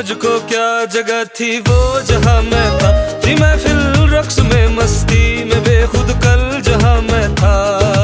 मुझको क्या जगह थी वो जहां मैं था। थी महफिल रक्स में मस्ती में बेखुद कल जहां मैं था।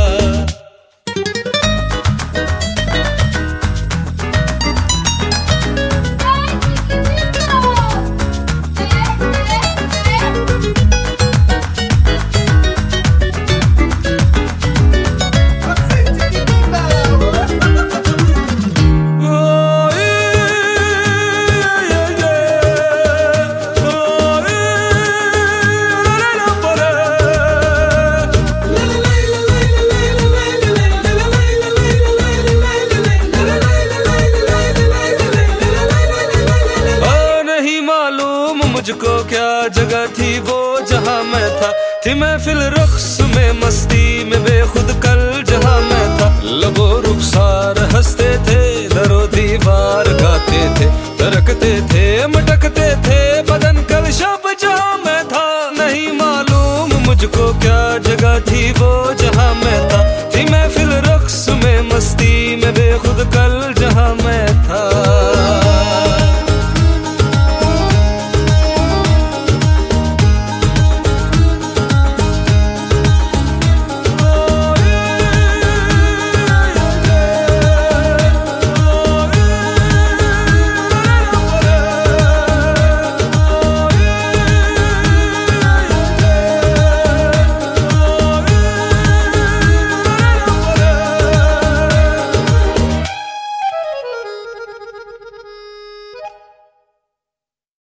मुझको क्या जगह थी वो जहां मैं था। थी महफिल रक्स में मस्ती में बेखुद कल जहां मैं था। लबो रुखसार हंसते थे, दरो दीवार गाते थे, तरकते थे मटकते थे बदन कल शब जहां मैं था। नहीं मालूम मुझको क्या जगह थी वो जहां मैं था।